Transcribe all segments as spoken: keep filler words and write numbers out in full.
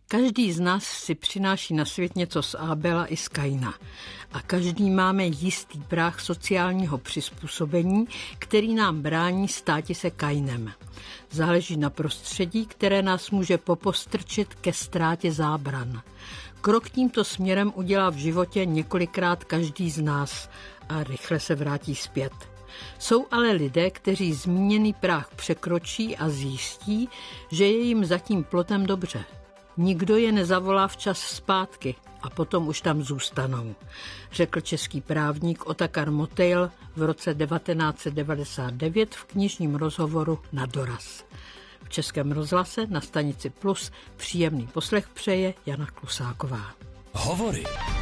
Každý z nás si přináší na svět něco z Ábela i z Kaina. A každý máme jistý práh sociálního přizpůsobení, který nám brání státi se Kainem. Záleží na prostředí, které nás může popostrčit ke ztrátě zábran. Krok tímto směrem udělá v životě několikrát každý z nás a rychle se vrátí zpět. Jsou ale lidé, kteří zmíněný práh překročí a zjistí, že je jim za tím plotem dobře. Nikdo je nezavolá včas zpátky a potom už tam zůstanou, řekl český právník Otakar Motejl v roce devatenáct set devadesát devět v knižním rozhovoru Na doraz. V Českém rozhlase na stanici Plus příjemný poslech přeje Jana Klusáková. Hovory.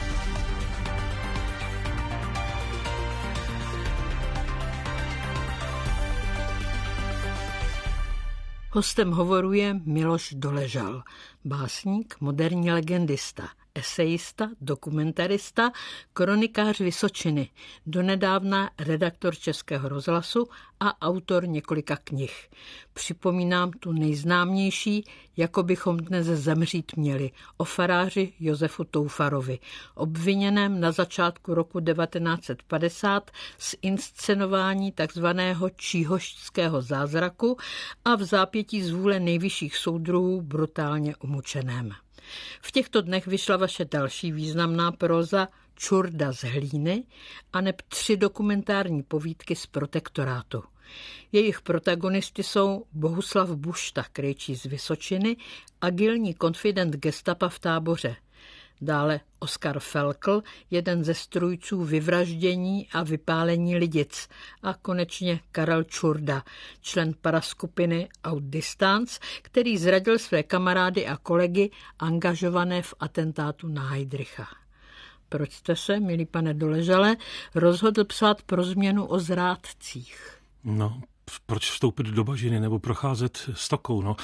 Hostem hovoru je Miloš Doležal, básník, moderní legendista, esejista, dokumentarista, kronikář Vysočiny, donedávna redaktor Českého rozhlasu a autor několika knih. Připomínám tu nejznámější, jako bychom dnes zemřít měli, o faráři Josefu Toufarovi, obviněném na začátku roku devatenáct set padesát z inscenování takzvaného číhošťského zázraku a v zápětí z vůle nejvyšších soudruhů brutálně umučeném. V těchto dnech vyšla vaše další významná próza Čurda z hlíny aneb tři dokumentární povídky z protektorátu. Jejich protagonisty jsou Bohuslav Bušta, krejčí z Vysočiny, agilní konfident gestapa v Táboře. Dále Oskar Felkl, jeden ze strůjců vyvraždění a vypálení Lidic. A konečně Karel Čurda, člen paraskupiny Outdistance, který zradil své kamarády a kolegy angažované v atentátu na Heydricha. Proč jste se, milý pane Doležale, rozhodl psát pro změnu o zrádcích? No, proč vstoupit do bažiny nebo procházet stokou, no?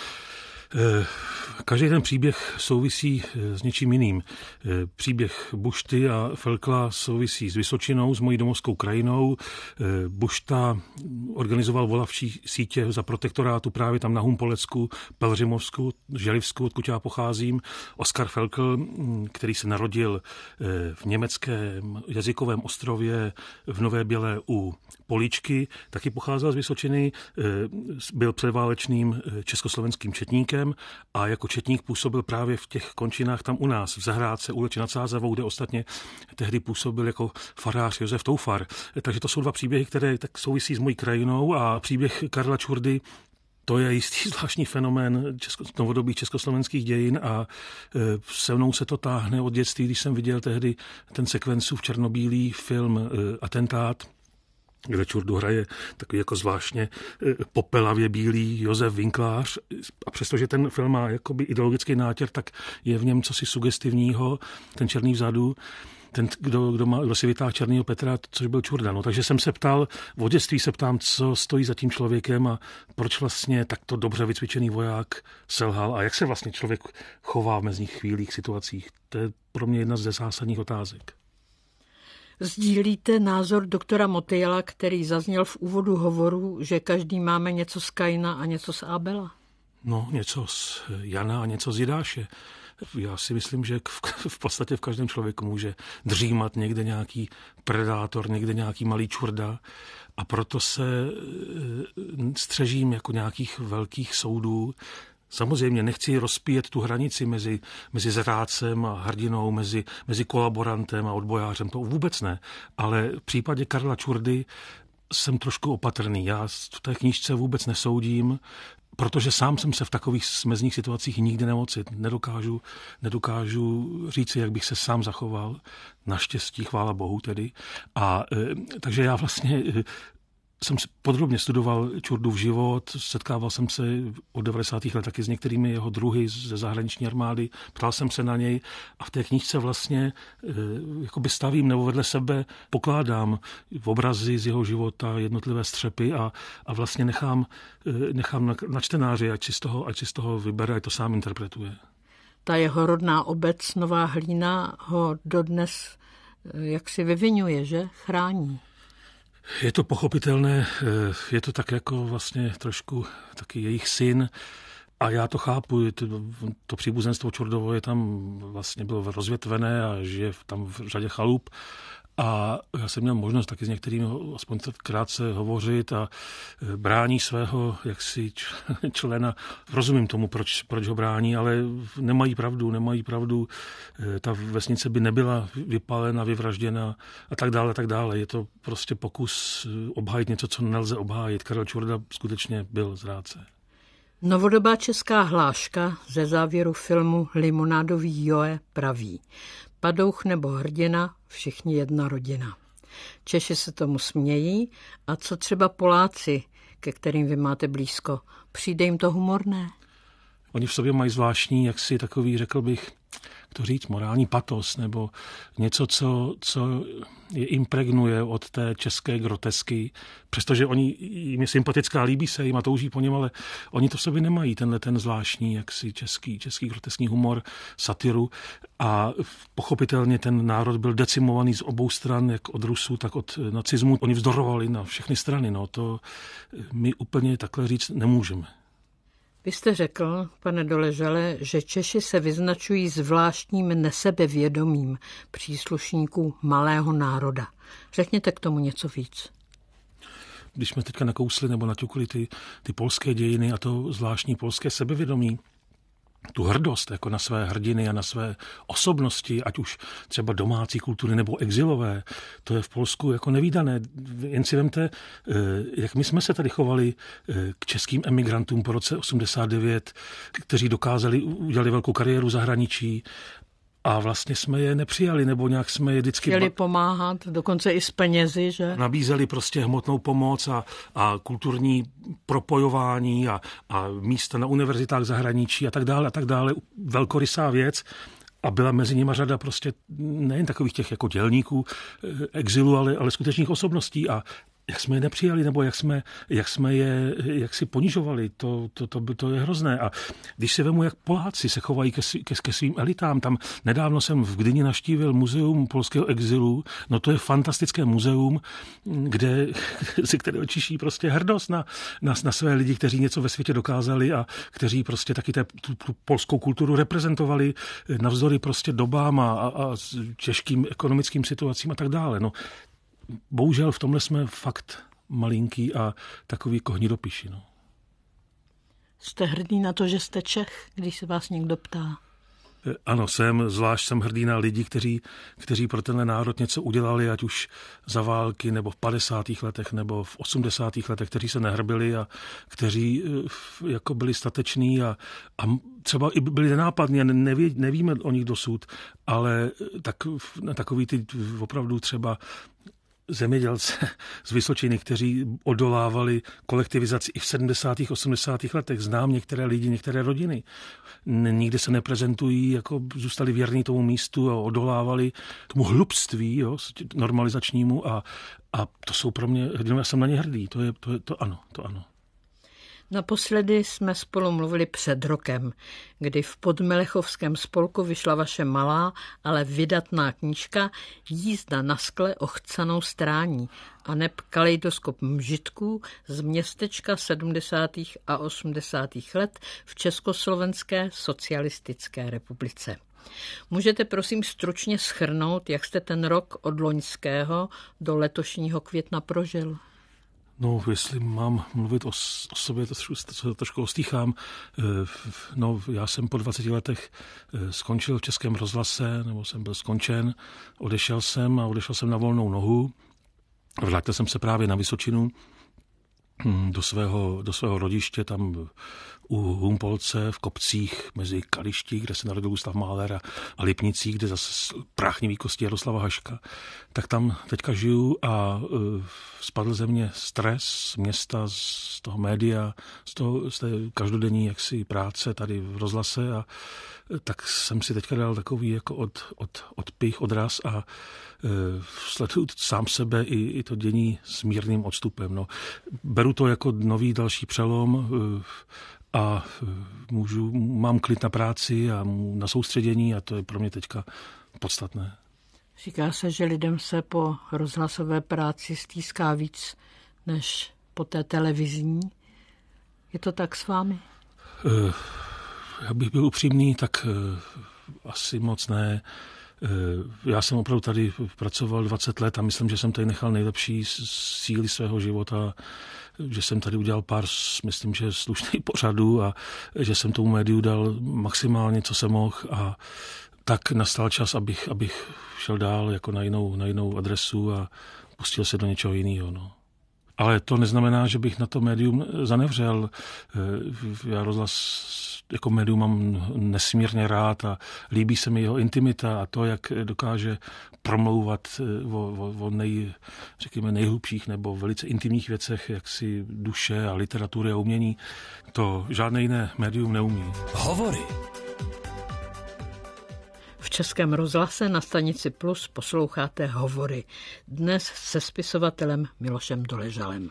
Každý ten příběh souvisí s něčím jiným. Příběh Bušty a Felkla souvisí s Vysočinou, s mojí domovskou krajinou. Bušta organizoval volavčí sítě za protektorátu právě tam na Humpolecku, Pelřimovsku, Želivsku, odkud já pocházím. Oskar Felkl, který se narodil v německém jazykovém ostrově v Nové Bělé u Políčky, taky pocházel z Vysočiny, byl předválečným československým četníkem a jako četník působil právě v těch končinách tam u nás, v Zahrádce, u Leči nad Sázavou, kde ostatně tehdy působil jako farář Josef Toufar. Takže to jsou dva příběhy, které tak souvisí s mojí krajinou, a příběh Karla Čurdy, to je jistý zvláštní fenomén česko, novodobých československých dějin a e, se mnou se to táhne od dětství, když jsem viděl tehdy ten sekvencův černobílý film e, Atentát, kde Čurdu hraje takový jako zvláštně popelavě bílý Josef Vinklář. A přestože ten film má jakoby ideologický nátěr, tak je v něm cosi sugestivního, ten černý vzadu, ten, kdo, kdo, má, kdo si vytáhl černýho Petra, což byl Čurda. No, takže jsem se ptal, v dětství se ptám, co stojí za tím člověkem a proč vlastně takto dobře vycvičený voják selhal a jak se vlastně člověk chová v mezních chvílích, situacích. To je pro mě jedna z zásadních otázek. Sdílíte názor doktora Motejla, který zazněl v úvodu hovoru, že každý máme něco z Kaina a něco z Ábela? No, něco z Jana a něco z Jidáše. Já si myslím, že v podstatě v každém člověku může dřímat někde nějaký predátor, někde nějaký malý Čurda, a proto se střežím jako nějakých velkých soudů. Samozřejmě nechci rozpíjet tu hranici mezi, mezi zrádcem a hrdinou, mezi, mezi kolaborantem a odbojářem, to vůbec ne. Ale v případě Karla Čurdy jsem trošku opatrný. Já v té knížce vůbec nesoudím, protože sám jsem se v takových mezních situacích nikdy neocit. Nedokážu, nedokážu říci, jak bych se sám zachoval. Naštěstí, chvála Bohu tedy. A e, takže já vlastně E, jsem podrobně studoval Čurdův život, setkával jsem se od devadesátých let taky s některými jeho druhy ze zahraniční armády, ptal jsem se na něj a v té knížce vlastně e, jakoby stavím nebo vedle sebe pokládám obrazy z jeho života, jednotlivé střepy a, a vlastně nechám, e, nechám na, na čtenáři, ať si z toho, ať si z toho vybere, ať to sám interpretuje. Ta jeho rodná obec Nová Hlína ho dodnes jak si vyvinuje, že? Chrání. Je to pochopitelné, je to tak jako vlastně trošku taky jejich syn. A já to chápu, to, to příbuzenstvo Čurdovo je tam vlastně bylo rozvětvené a žije tam v řadě chalup. A já jsem měl možnost taky s některými aspoň krátce hovořit a brání svého jaksi člena. Rozumím tomu, proč, proč ho brání, ale nemají pravdu, nemají pravdu. Ta vesnice by nebyla vypálena, vyvražděna a tak dále, tak dále. Je to prostě pokus obhájit něco, co nelze obhájit. Karel Čurda skutečně byl zrádce. Novodobá česká hláška ze závěru filmu Limonádový Joe praví: padouch nebo hrdina, všichni jedna rodina. Češi se tomu smějí a co třeba Poláci, ke kterým vy máte blízko, přijde jim to humorné? Oni v sobě mají zvláštní, jaksi takový, řekl bych, to říct, morální patos, nebo něco, co, co je impregnuje od té české grotesky, přestože oni, jim je sympatická, líbí se jim a touží po něm, ale oni to v sobě nemají, tenhle ten zvláštní, jaksi český, český groteskní humor, satiru a pochopitelně ten národ byl decimovaný z obou stran, jak od Rusů, tak od nacismu. Oni vzdorovali na všechny strany, no to my úplně takhle říct nemůžeme. Vy jste řekl, pane Doležale, že Češi se vyznačují zvláštním nesebevědomím příslušníků malého národa. Řekněte k tomu něco víc. Když jsme teďka nakousli nebo naťukli ty, ty polské dějiny a to zvláštní polské sebevědomí, tu hrdost jako na své hrdiny a na své osobnosti, ať už třeba domácí kultury nebo exilové, to je v Polsku jako nevídané. Jen si vemte, jak my jsme se tady chovali k českým emigrantům po roce osmdesát devět, kteří dokázali, udělali velkou kariéru v zahraničí a vlastně jsme je nepřijali, nebo nějak jsme je vždycky... Chtěli pomáhat, dokonce i s penězi, že? Nabízeli prostě hmotnou pomoc a, a kulturní propojování a, a místa na univerzitách zahraničí a tak dále a tak dále. Velkorysá věc. A byla mezi nimi řada prostě nejen takových těch jako dělníků exilu, ale, ale skutečných osobností. A jak jsme je nepřijali, nebo jak jsme, jak jsme je jak si ponižovali, to, to, to, to je hrozné. A když si vemu, jak Poláci se chovají ke, ke, ke svým elitám, tam nedávno jsem v Gdyni navštívil muzeum polského exilu, no to je fantastické muzeum, kde si které čiší prostě hrdost na, na, na své lidi, kteří něco ve světě dokázali a kteří prostě taky té, tu, tu polskou kulturu reprezentovali navzdory prostě dobám a, a, a těžkým ekonomickým situacím a tak dále. No, bohužel v tomhle jsme fakt malinký a takový jako hnidopiši. No. Jste hrdý na to, že jste Čech, když se vás někdo ptá? Ano, jsem, zvlášť jsem hrdý na lidi, kteří, kteří pro tenhle národ něco udělali, ať už za války, nebo v padesátých letech, nebo v osmdesátých letech, kteří se nehrbili a kteří jako byli stateční a, a třeba i byli nenápadní a neví, nevíme o nich dosud, ale tak, takový ty opravdu třeba zemědělce z Vysočiny, kteří odolávali kolektivizaci i v sedmdesátých, osmdesátých letech. Znám některé lidi, některé rodiny. Nikde se neprezentují, jako zůstali věrní tomu místu a odolávali tomu hlubství, jo, normalizačnímu a, a to jsou pro mě, já jsem na ně hrdý, to je, to je, to ano, to ano. Naposledy jsme spolu mluvili před rokem, kdy v Podmelechovském spolku vyšla vaše malá, ale vydatná knížka Jízda na skle ochcanou strání a neb kaleidoskop mžitků z městečka sedmdesátých a osmdesátých let v Československé socialistické republice. Můžete prosím stručně shrnout, jak jste ten rok od loňského do letošního května prožil? No, jestli mám mluvit o, o sobě, to, to trošku ostýchám. No, já jsem po dvaceti letech skončil v Českém rozhlase, nebo jsem byl skončen, odešel jsem a odešel jsem na volnou nohu. Vrátil jsem se právě na Vysočinu, do svého, do svého rodiště, tam u Humpolce v Kopcích mezi Kaliští, kde se narodil Gustav Mahler, a Lipnicích, kde zase práchnivý kosti Jaroslava Haška. Tak tam teďka žiju a uh, spadl ze mě stres z města, z toho média, z, toho, z té každodenní jaksi práce tady v rozhlase a tak jsem si teďka dal takový jako od, od, odpich, odraz a e, sleduju sám sebe i, i to dění s mírným odstupem. No. Beru to jako nový další přelom e, a můžu, mám klid na práci a na soustředění a to je pro mě teďka podstatné. Říká se, že lidem se po rozhlasové práci stýská víc než po té televizní. Je to tak s vámi? Já bych byl upřímný, tak asi moc ne. Já jsem opravdu tady pracoval dvacet let a myslím, že jsem tady nechal nejlepší síly svého života, že jsem tady udělal pár, myslím, že slušných pořadů a že jsem tomu médiu dal maximálně, co jsem mohl, a tak nastal čas, abych, abych šel dál jako na jinou, na jinou adresu a pustil se do něčeho jiného. No. Ale to neznamená, že bych na to médium zanevřel. Já rozhlas jako médium mám nesmírně rád a líbí se mi jeho intimita a to, jak dokáže promlouvat o, o, o nej, řekněme, nejhlubších nebo velice intimních věcech, jaksi duše a literatury a umění. To žádné jiné médium neumí. Hovory. V Českém rozhlase na stanici Plus posloucháte Hovory. Dnes se spisovatelem Milošem Doležalem.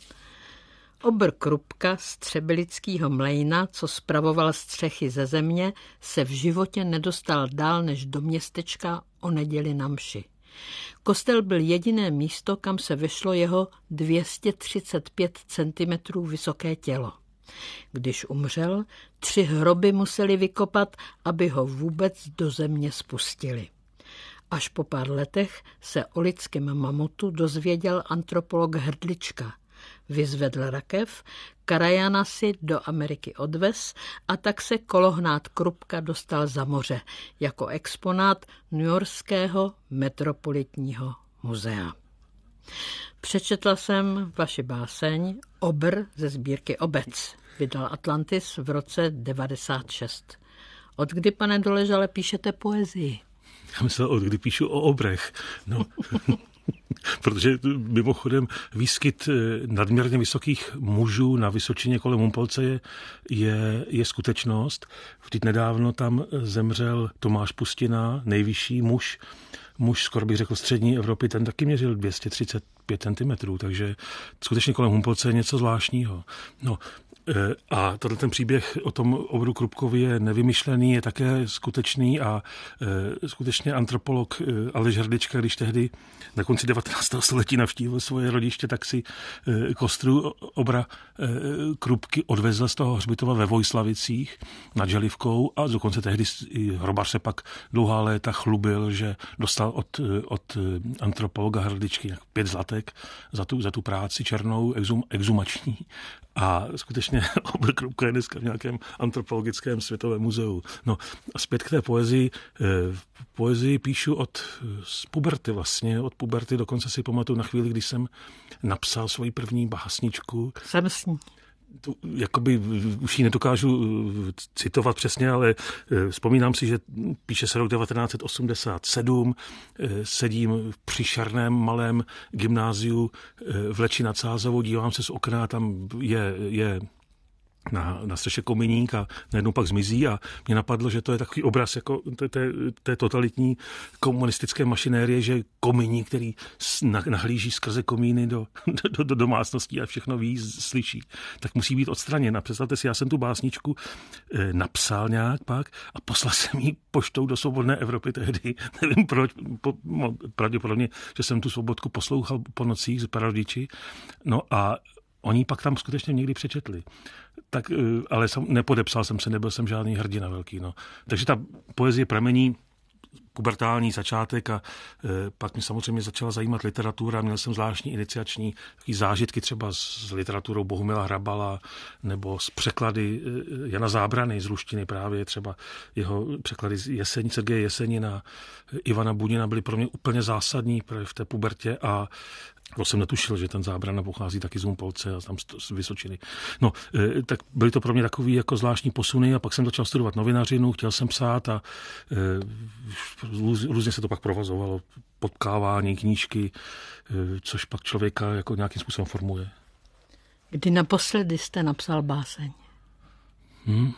Obr Krupka z Třebelického mlejna, co spravoval střechy ze země, se v životě nedostal dál než do městečka o neděli na mši. Kostel byl jediné místo, kam se vešlo jeho dvě stě třicet pět centimetrů vysoké tělo. Když umřel, tři hroby museli vykopat, aby ho vůbec do země spustili. Až po pár letech se o lidském mamutu dozvěděl antropolog Hrdlička. Vyzvedl rakev, krajana si do Ameriky odvez a tak se kolohnát Krupka dostal za moře jako exponát newyorského metropolitního muzea. Přečetla jsem vaši báseň Obr ze sbírky Obec. Vydal Atlantis v roce devadesát šest. Od kdy, pane Doležale, píšete poezii? Já myslel, od kdy píšu o obrech. No, protože mimochodem výskyt nadměrně vysokých mužů na Vysočině kolem Humpolce je, je, je skutečnost. Vždyť nedávno tam zemřel Tomáš Pustina, nejvyšší muž, muž skoro bych řekl střední Evropy, ten taky měřil dvě stě třicet pět centimetrů, takže skutečně kolem Humpolce je něco zvláštního. No, a tenhle ten příběh o tom obru Krupkovi je nevymyšlený, je také skutečný a e, skutečně antropolog e, Aleš Hrdlička, když tehdy na konci devatenáctého století navštívil svoje rodiště, tak si e, kostru obra e, Krupky odvezl z toho hřbitova ve Vojslavicích nad Želivkou a dokonce tehdy hrobař se pak dlouhá léta chlubil, že dostal od, od antropologa Hrdličky pět zlatek za tu, za tu práci černou, exum, exumační. A skutečně obr Krupka je dneska v nějakém antropologickém světovém muzeu. No a zpět k té poezii. Poezii píšu od z puberty vlastně, od puberty dokonce si pamatuju na chvíli, když jsem napsal svoji první básničku. Jsem s ní. Tu, jakoby už ji nedokážu citovat přesně, ale vzpomínám si, že píše se rok devatenáct set osmdesát sedm, sedím v příšerném malém gymnáziu v Leči nad Sázavou, dívám se z okna, tam je, je na, na střeše kominík a najednou pak zmizí a mě napadlo, že to je takový obraz jako té, té, té totalitní komunistické mašinérie, že kominík, který nahlíží skrze komíny do, do, do domácností a všechno ví, slyší, tak musí být odstraněn. A představte si, já jsem tu básničku eh, napsal nějak pak a poslal jsem ji poštou do Svobodné Evropy tehdy. Nevím proč, po, no, pravděpodobně, že jsem tu Svobodku poslouchal po nocích z prarodiči. No a oni pak tam skutečně někdy přečetli. Tak, ale sam, nepodepsal jsem se, nebyl jsem žádný hrdina velký. No. Takže ta poezie pramení pubertální začátek a e, pak mě samozřejmě začala zajímat literatura. Měl jsem zvláštní iniciační takový zážitky třeba s literaturou Bohumila Hrabala nebo s překlady e, Jana Zábrany z ruštiny právě, třeba jeho překlady z Jesení, Sergeje Jesenina, Ivana Bunina byly pro mě úplně zásadní v té pubertě a to jsem netušil, že ten Zábrana pochází taky z Humpolce a tam z Vysočiny. No, e, tak byly to pro mě takový jako zvláštní posuny a pak jsem začal studovat novinařinu, chtěl jsem psát a e, různě se to pak provazovalo, potkávání, knížky, e, což pak člověka jako nějakým způsobem formuje. Kdy naposledy jste napsal báseň? Hmm?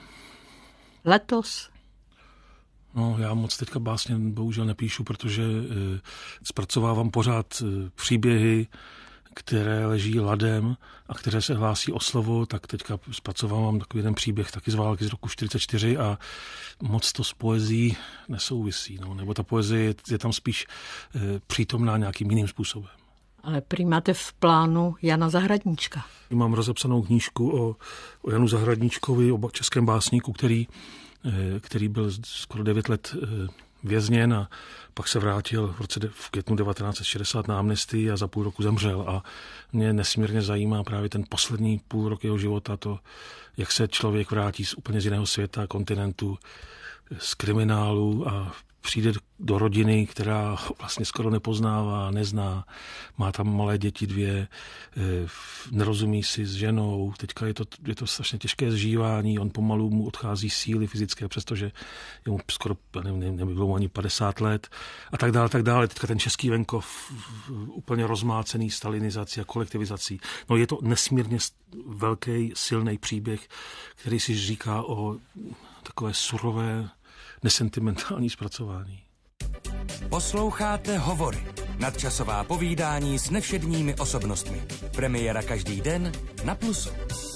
Letos? No, já moc teďka básně bohužel nepíšu, protože e, zpracovávám pořád e, příběhy, které leží ladem a které se hlásí o slovo, tak teďka zpracovávám takový jeden příběh taky z války z roku čtyřicet čtyři a moc to s poezí nesouvisí, no, nebo ta poezie je, je tam spíš e, přítomná nějakým jiným způsobem. Ale prý máte v plánu Jana Zahradníčka. Mám rozepsanou knížku o, o Janu Zahradníčkovi, o českém básníku, který, který byl skoro devět let vězněn a pak se vrátil v roce v květnu devatenáct set šedesát na amnestii a za půl roku zemřel. A mě nesmírně zajímá právě ten poslední půl rok jeho života, to, jak se člověk vrátí z úplně z jiného světa, kontinentu, z kriminálu a přijde do rodiny, která vlastně skoro nepoznává, nezná, má tam malé děti dvě, nerozumí si s ženou, teďka je to, je to strašně těžké zžívání, on pomalu mu odchází síly fyzické, přestože je mu skoro, nevím, nebylo mu ani padesát let a tak dále, tak dále. Teďka ten český venkov úplně rozmácený stalinizací a kolektivizací. No je to nesmírně velký, silný příběh, který si říká o takové surové, nesentimentální zpracování. Posloucháte Hovory, nadčasová povídání s nevšedními osobnostmi. Premiéra každý den na Plusu.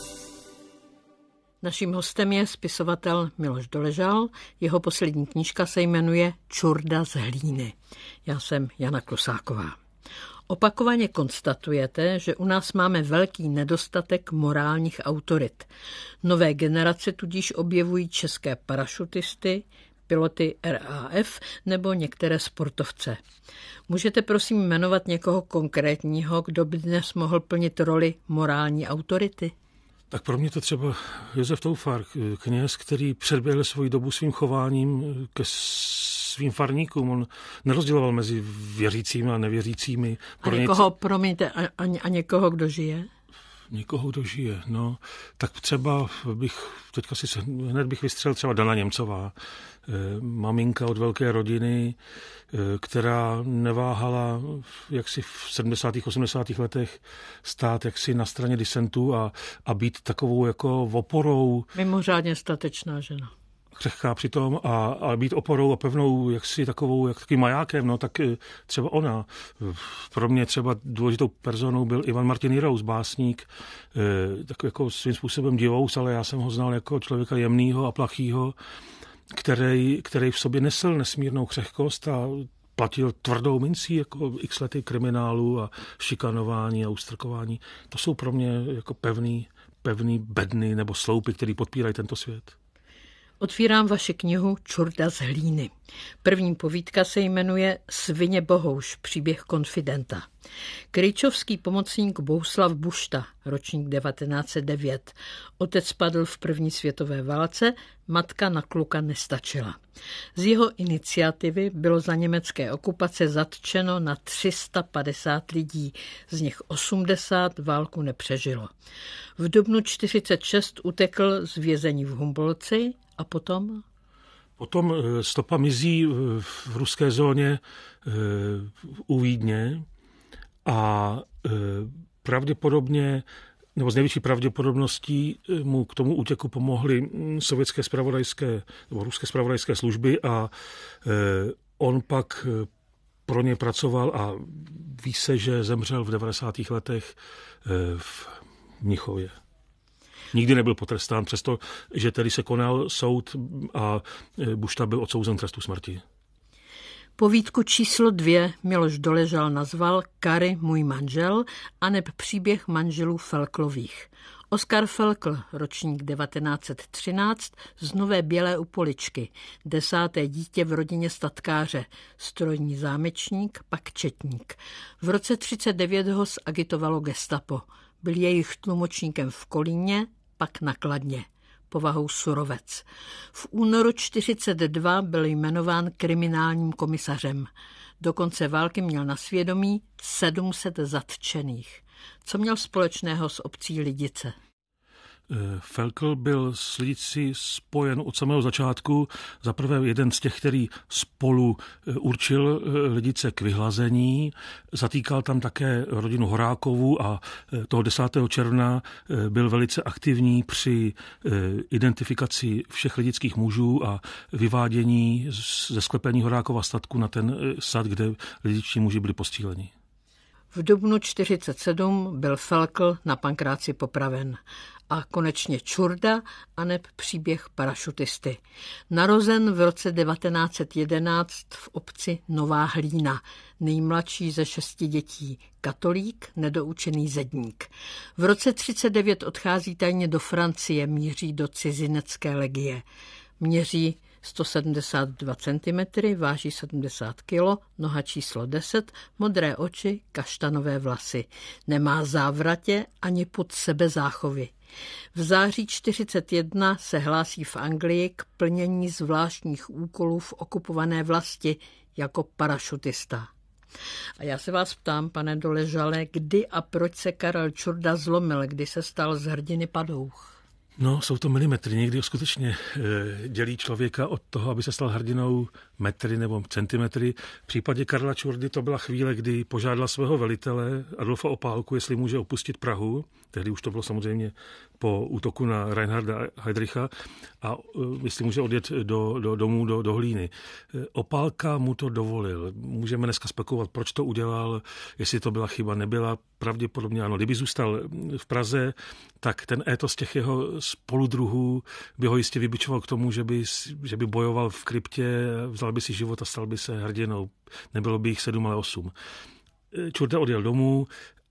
Naším hostem je spisovatel Miloš Doležal. Jeho poslední knížka se jmenuje Čurda z hlíny. Já jsem Jana Klusáková. Opakovaně konstatujete, že u nás máme velký nedostatek morálních autorit. Nové generace tudíž objevují české parašutisty, piloty R A F nebo některé sportovce. Můžete prosím jmenovat někoho konkrétního, kdo by dnes mohl plnit roli morální autority? Tak pro mě to třeba Josef Toufar, kněz, který předběhl svoji dobu svým chováním ke svým farníkům. On nerozděloval mezi věřícími a nevěřícími. A někoho, něco... promiňte, a, a, a někoho, kdo žije? Někoho, kdo žije, no. Tak třeba bych, teďka si hned bych vystřelil třeba Dana Němcová, maminka od velké rodiny, která neváhala jaksi v sedmdesátých osmdesátých letech stát jaksi na straně disentů a, a být takovou jako oporou. Mimořádně statečná žena. Křehká přitom a, a být oporou a pevnou jaksi takovou, jak takovým majákem, no tak třeba ona. Pro mě třeba důležitou personou byl Ivan Martin Jirous, básník, takový jako svým způsobem divous, ale já jsem ho znal jako člověka jemnýho a plachýho, který, který v sobě nesl nesmírnou křehkost a platil tvrdou mincí jako x lety kriminálu a šikanování a ustrkování. To jsou pro mě jako pevný, pevný bedny nebo sloupy, které podpírají tento svět. Otvírám vaši knihu Čurda z hlíny. První povídka se jmenuje Svině Bohouš, příběh konfidenta. Krejčovský pomocník Bohuslav Bušta, ročník devatenáct set devět. Otec padl v první světové válce, matka na kluka nestačila. Z jeho iniciativy bylo za německé okupace zatčeno na tři sta padesát lidí, z nich osmdesát válku nepřežilo. V dubnu čtyřicet šest utekl z vězení v Humbolci a potom... Potom stopa mizí v ruské zóně u Vídně a pravděpodobně, nebo z největší pravděpodobností mu k tomu útěku pomohly sovětské zpravodajské nebo ruské zpravodajské služby a on pak pro ně pracoval a ví se, že zemřel v devadesátých letech v Mnichově. Nikdy nebyl potrestán, přesto, že tedy se konal soud a Bušta byl odsouzen k trestu smrti. Povídku číslo dvě Miloš Doležal nazval Kary, můj manžel, aneb příběh manželů Felklových. Oskar Felkl, ročník devatenáct set třináct, z Nové Bělé u Poličky, desáté dítě v rodině statkáře, strojní zámečník, pak četník. V roce třicet devět ho zagitovalo gestapo. Byl jejich tlumočníkem v Kolíně, pak na Kladně. Povahou surovec. V únoru čtyřicet dva byl jmenován kriminálním komisařem. Do konce války měl na svědomí sedm set zatčených. Co měl společného s obcí Lidice? Felkl byl s Lidicí spojen od samého začátku. Za prvé jeden z těch, který spolu určil Lidice k vyhlazení. Zatýkal tam také rodinu Horákovů a toho desátého června byl velice aktivní při identifikaci všech lidických mužů a vyvádění ze sklepení Horákova statku na ten sad, kde lidičtí muži byli postříleni. V dubnu čtyřicet sedm byl Felkl na Pankráci popraven. A konečně Čurda aneb příběh parašutisty. Narozen v roce devatenáct set jedenáct v obci Nová Hlína, nejmladší ze šesti dětí, katolík, nedoučený zedník. V roce třicet devět odchází tajně do Francie, míří do cizinecké legie. Měří sto sedmdesát dva centimetrů, váží sedmdesát kilo, noha číslo deset, modré oči, kaštanové vlasy. Nemá závratě ani pod sebe záchovy. V září čtyřicet jedna se hlásí v Anglii k plnění zvláštních úkolů v okupované vlasti jako parašutista. A já se vás ptám, pane Doležale, kdy a proč se Karel Čurda zlomil, kdy se stal z hrdiny padouch? No, jsou to milimetry. Někdy skutečně e, dělí člověka od toho, aby se stal hrdinou metry nebo centimetry. V případě Karla Čurdy to byla chvíle, kdy požádal svého velitele Adolfa Opálku, jestli může opustit Prahu. Tehdy už to bylo samozřejmě po útoku na Reinharda Heydricha a e, jestli může odjet do, do domů do, do Hlíny. E, Opálka mu to dovolil. Můžeme dneska spekulovat, proč to udělal, jestli to byla chyba, nebyla. Pravděpodobně ano. Kdyby zůstal v Praze, tak ten étos těch jeho spoludruhů by ho jistě vybičoval k tomu, že by, že by bojoval v kryptě, vzal by si život a stal by se hrdinou. Nebylo by jich sedm, ale osm. Čurda odjel domů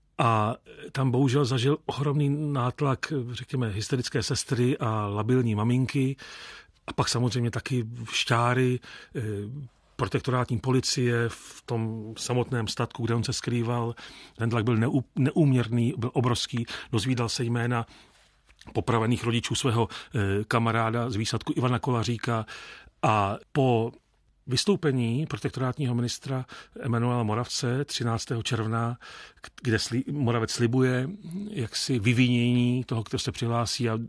a tam bohužel zažil ohromný nátlak, řekněme, hysterické sestry a labilní maminky a pak samozřejmě taky šťáry, protektorátní policie v tom samotném statku, kde on se skrýval. Ten tlak byl neú, neúměrný, byl obrovský. Dozvídal se jména popravených rodičů svého e, kamaráda z výsadku Ivana Kolaříka a po vystoupení protektorátního ministra Emanuela Moravce třináctého června, kde sli, Moravec slibuje jaksi vyvinění toho, kdo se přihlásí a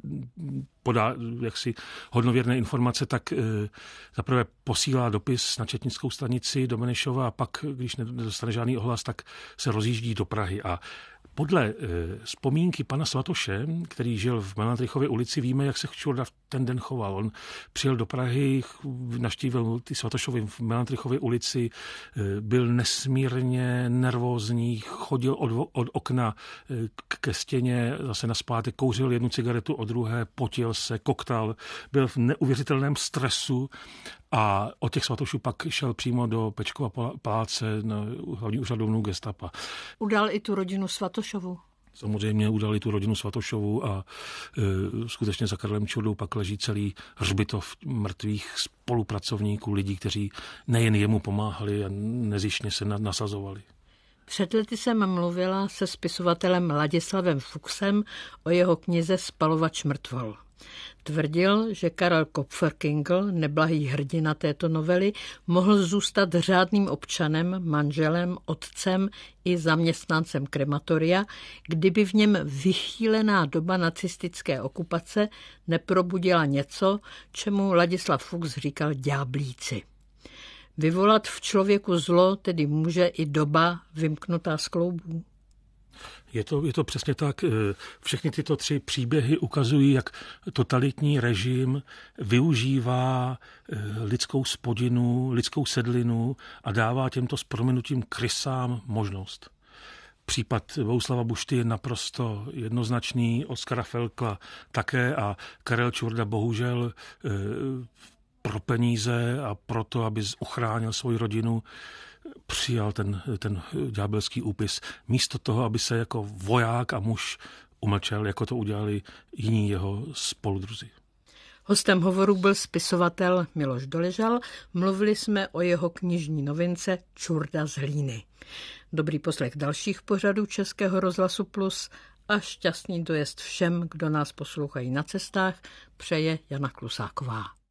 podá jaksi hodnověrné informace, tak e, zaprvé posílá dopis na četnickou stanici do Benešova a pak, když nedostane žádný ohlas, tak se rozjíždí do Prahy. A podle e, vzpomínky pana Svatoše, který žil v Melantrichově ulici, víme, jak se Čurda v ten den choval. On přijel do Prahy, navštívil ty Svatošovy v Melantrichově ulici, e, byl nesmírně nervózní, chodil od, od okna e, ke stěně, zase naspátek, kouřil jednu cigaretu od druhé, potil se, koktal, byl v neuvěřitelném stresu a od těch Svatošů pak šel přímo do Pečkova paláce na hlavní úřadovnu gestapa. Udal i tu rodinu Svatošovu. Samozřejmě udali tu rodinu Svatošovu a e, skutečně za Karlem Čurdou pak leží celý hřbitov mrtvých spolupracovníků, lidí, kteří nejen jemu pomáhali a nezištně se nasazovali. Před lety jsem mluvila se spisovatelem Ladislavem Fuchsem o jeho knize Spalovač mrtvol. Tvrdil, že Karel Kopferkingl, neblahý hrdina této novely, mohl zůstat řádným občanem, manželem, otcem i zaměstnancem krematoria, kdyby v něm vychýlená doba nacistické okupace neprobudila něco, čemu Ladislav Fuchs říkal ďáblíci. Vyvolat v člověku zlo tedy může i doba vymknutá z kloubů. Je to, je to přesně tak. Všechny tyto tři příběhy ukazují, jak totalitní režim využívá lidskou spodinu, lidskou sedlinu a dává těmto s prominutím krysám možnost. Případ Bohuslava Bušty je naprosto jednoznačný, Oskara Felkla také a Karel Čurda bohužel pro peníze a proto, aby ochránil svoji rodinu, přijal ten, ten ďábelský úpis. Místo toho, aby se jako voják a muž umlčel, jako to udělali jiní jeho spoludruzi. Hostem hovoru byl spisovatel Miloš Doležal. Mluvili jsme o jeho knižní novince Čurda z Hlíny. Dobrý poslech dalších pořadů Českého rozhlasu Plus a šťastný dojezd všem, kdo nás poslouchají na cestách, přeje Jana Klusáková.